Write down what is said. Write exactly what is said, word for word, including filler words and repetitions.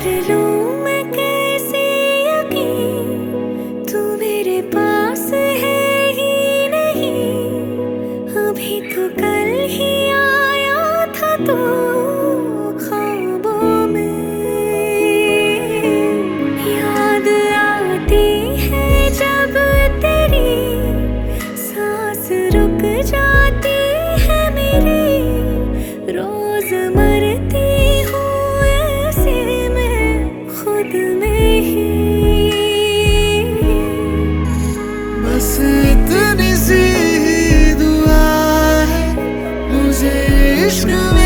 कर लूं मैं कैसे यकीन, तू मेरे पास है ही नहीं। अभी तो कल ही आया था तू ख्वाबों में। याद आती है जब तेरी सांस रुक जाती है मेरी। रोज मरती हूँ ऐसे मैं खुद में ही। बस इतनी सी दुआ है मुझे इश्क में